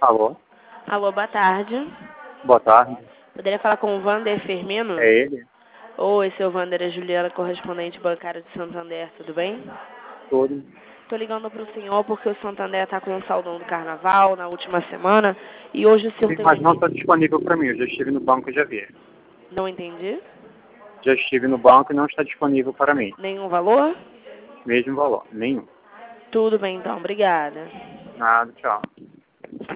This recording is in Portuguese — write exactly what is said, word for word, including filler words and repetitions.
Alô? Alô, boa tarde. Boa tarde. Poderia falar com o Vander Firmino? É ele? Oi, seu Vander, é Juliana, correspondente bancário de Santander, tudo bem? Tudo. Tô ligando pro senhor porque o Santander tá com um saldão do carnaval na última semana e hoje o senhor Sim, tem mas não um... está disponível para mim. Eu já estive no banco e já vi. Não entendi? Já estive no banco e não está disponível para mim. Nenhum valor? Mesmo valor. Nenhum. Tudo bem então, obrigada. Nada, tchau.